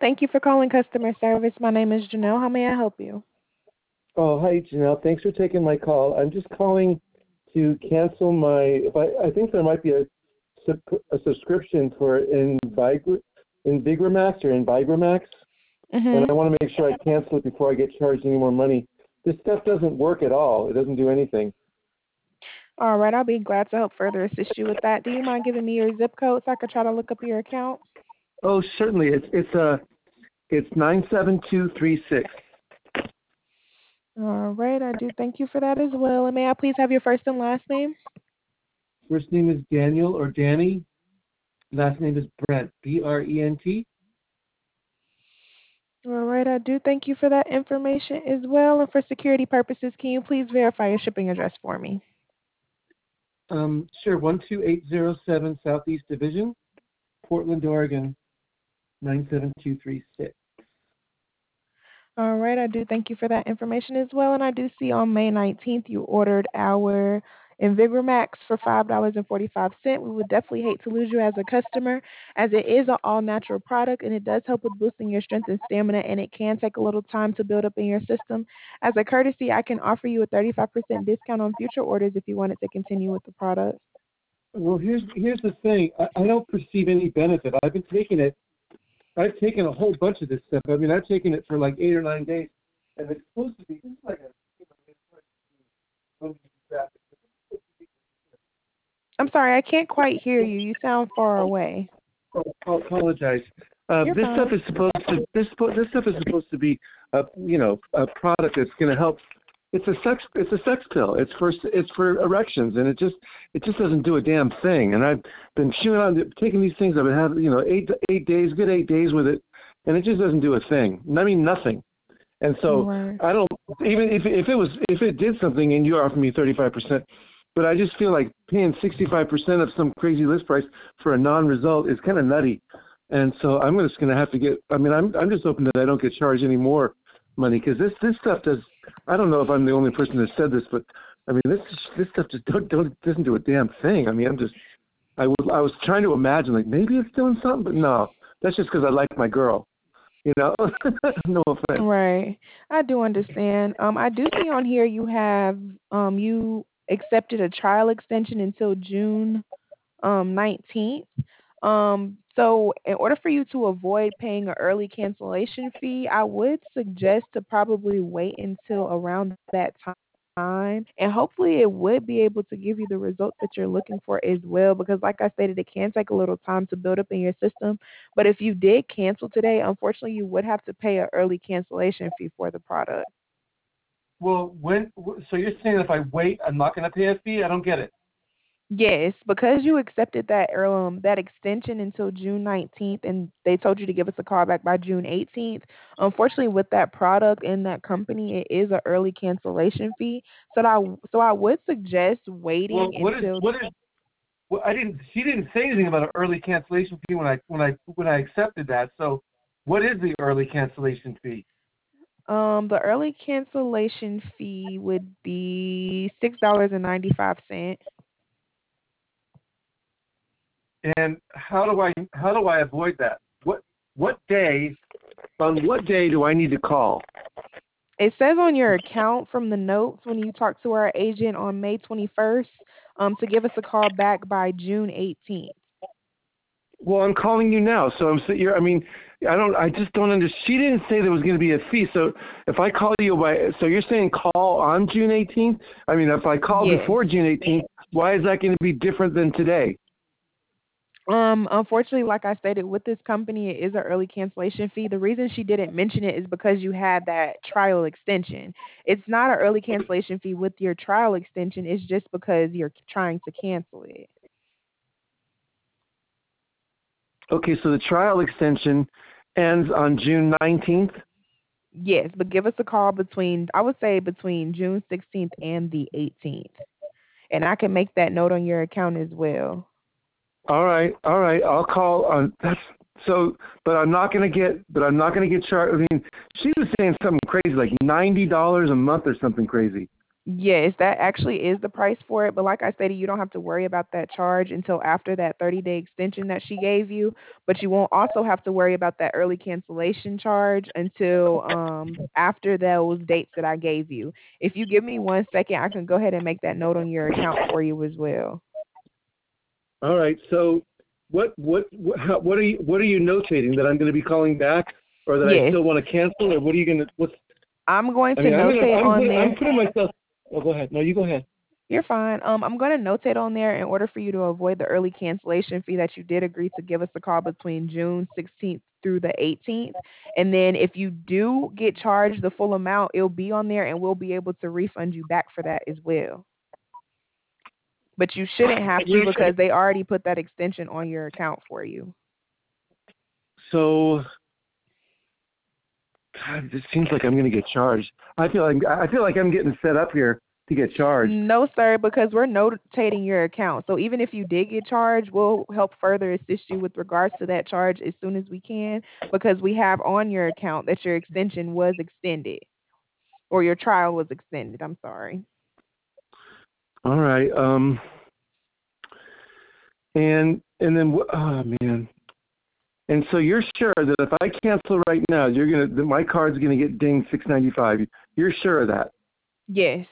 Thank you for calling customer service. My name is Janelle. How may I help you? Oh, hi, Janelle. Thanks for taking my call. I'm just calling to cancel my. If I think there might be a subscription for Invigramax or Invigramax, and I want to make sure I cancel it before I get charged any more money. This stuff doesn't work at all. It doesn't do anything. All right, I'll be glad to help further assist you with that. Do you mind giving me your zip code so I could try to look up your account? Oh, certainly. It's 97236. All right, I do thank you for that as well. And may I please have your first and last name? First name is Daniel or Danny. Last name is Brent. Brent. All right, I do thank you for that information as well. And for security purposes, can you please verify your shipping address for me? Sure. 12807 Southeast Division, Portland, Oregon, 97236. All right, I do thank you for that information as well. And I do see on May 19th you ordered our Invigramax for $5.45. We would definitely hate to lose you as a customer, as it is an all-natural product and it does help with boosting your strength and stamina, and it can take a little time to build up in your system. As a courtesy, I can offer you a 35% discount on future orders if you wanted to continue with the product. Well, here's the thing. I don't perceive any benefit. I've been taking it. I've taken a whole bunch of this stuff. I mean, I've taken it for like 8 or 9 days, and it's supposed to be. This is like I'm sorry, I can't quite hear you. You sound far away. I apologize. You're This fine. stuff is supposed to be a product that's going to help. It's a sex pill. It's for erections, and it just doesn't do a damn thing. And I've been chewing on taking these things. I've been having 8 days, good 8 days with it, and it just doesn't do a thing. I mean nothing. And so I don't, even if it did something and you offer me 35%, but I just feel like paying 65% of some crazy list price for a non-result is kind of nutty. And so I'm just going to have to get. I mean, I'm just hoping that I don't get charged any more money, because this stuff does. I don't know if I'm the only person that said this, but I mean this stuff just doesn't do a damn thing. I mean, I was trying to imagine like maybe it's doing something, but no, that's just because I like my girl. No offense. Right. I do understand. I do see on here you have you accepted a trial extension until June 19th. So in order for you to avoid paying an early cancellation fee, I would suggest to probably wait until around that time, and hopefully it would be able to give you the results that you're looking for as well, because like I stated, it can take a little time to build up in your system. But if you did cancel today, unfortunately you would have to pay an early cancellation fee for the product. Well, so you're saying if I wait, I'm not going to pay a fee? I don't get it. Yes, because you accepted that extension until June 19th, and they told you to give us a call back by June 18th. Unfortunately, with that product and that company, it is an early cancellation fee. So I would suggest waiting until. Well, She didn't say anything about an early cancellation fee when I accepted that. So, what is the early cancellation fee? The early cancellation fee would be $6.95. And how do I avoid that? What day? On what day do I need to call? It says on your account from the notes when you talked to our agent on May 21st, to give us a call back by June 18th. Well, I'm calling you now, so I mean, I just don't understand. She didn't say there was going to be a fee. So if I call you so you're saying call on June 18th? I mean, if I call before June 18th, why is that going to be different than today? Unfortunately, like I stated, with this company, it is an early cancellation fee. The reason she didn't mention it is because you had that trial extension. It's not an early cancellation fee with your trial extension. It's just because you're trying to cancel it. Okay, so the trial extension ends on June 19th? Yes, but give us a call I would say between June 16th and the 18th. And I can make that note on your account as well. All right. I'll call on but I'm not going to get charged. I mean, she was saying something crazy like $90 a month or something crazy. Yes, that actually is the price for it. But like I stated, you don't have to worry about that charge until after that 30-day extension that she gave you. But you won't also have to worry about that early cancellation charge until after those dates that I gave you. If you give me 1 second, I can go ahead and make that note on your account for you as well. All right. So what are you notating, that I'm going to be calling back, or that I Yes, still want to cancel, or what are you going to? What's? I'm going I to mean, notate on I'm there. putting myself. Oh, go ahead. No, you go ahead. You're fine. I'm going to notate on there in order for you to avoid the early cancellation fee that you did agree to give us a call between June 16th through the 18th. And then if you do get charged the full amount, it'll be on there and we'll be able to refund you back for that as well. But you shouldn't have to because they already put that extension on your account for you. So, God, it seems like I'm going to get charged. I feel like I'm getting set up here to get charged. No, sir, because we're notating your account. So even if you did get charged, we'll help further assist you with regards to that charge as soon as we can because we have on your account that your extension was extended or your trial was extended. I'm sorry. All right. And then oh man. And so you're sure that if I cancel right now, my card's gonna get dinged $6.95. You're sure of that? Yes.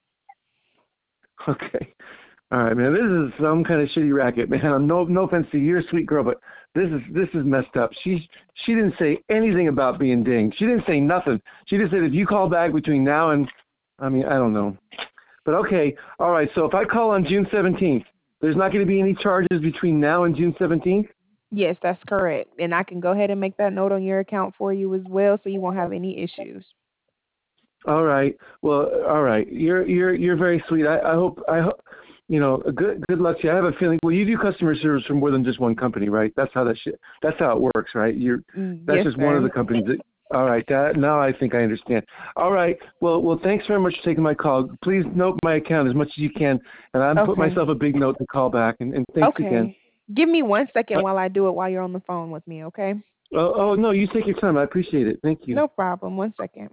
Okay. All right, man. This is some kind of shitty racket, man. No offense to you, you're a sweet girl, but this is messed up. She didn't say anything about being dinged. She didn't say nothing. She just said if you call back between now and, I mean, I don't know. But okay, all right. So if I call on June 17th, there's not going to be any charges between now and June 17th. Yes, that's correct. And I can go ahead and make that note on your account for you as well so you won't have any issues. All right. Well, all right. You're very sweet. I hope good luck to you. I have a feeling. Well, you do customer service for more than just one company, right? That's how that's how it works, right? That's Yes, just one of sir. the companies that. All right. Now I think I understand. All right. Well. Thanks very much for taking my call. Please note my account as much as you can, and I'm put Okay. myself a big note to call back. And thanks again. Okay. Give me 1 second while I do it while you're on the phone with me, okay? Oh no, you take your time. I appreciate it. Thank you. No problem. 1 second.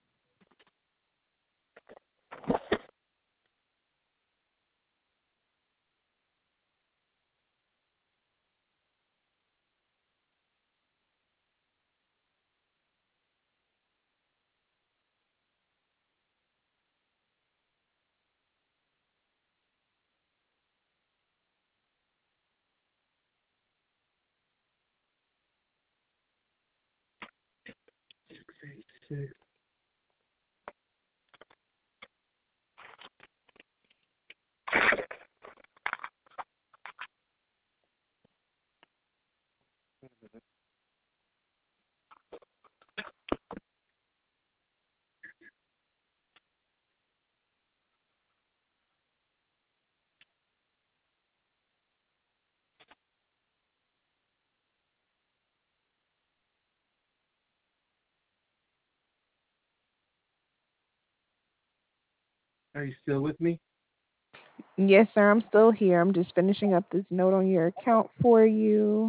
Are you still with me? Yes, sir. I'm still here. I'm just finishing up this note on your account for you.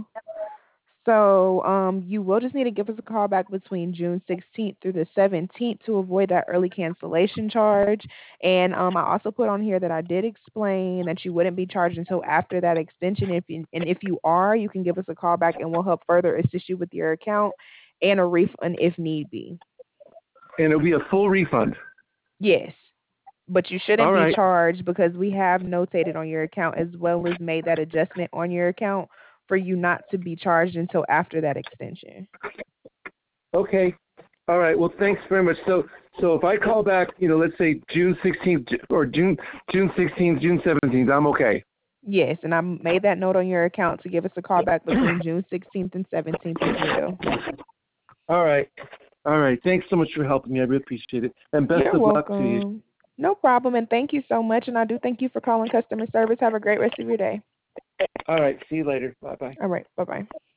So, you will just need to give us a call back between June 16th through the 17th to avoid that early cancellation charge. And I also put on here that I did explain that you wouldn't be charged until after that extension. If you are, you can give us a call back and we'll help further assist you with your account and a refund if need be. And it'll be a full refund. Yes. But you shouldn't All be right. charged because we have notated on your account as well as made that adjustment on your account for you not to be charged until after that extension. Okay. All right. Well, thanks very much. So if I call back, let's say June 16th or June 16th, June 17th, I'm okay. Yes, and I made that note on your account to give us a call back between June 16th and 17th as well. All right. All right. Thanks so much for helping me. I really appreciate it. And best You're of luck to you. welcome. No problem, and thank you so much. And I do thank you for calling customer service. Have a great rest of your day. All right. See you later. Bye-bye. All right, bye-bye.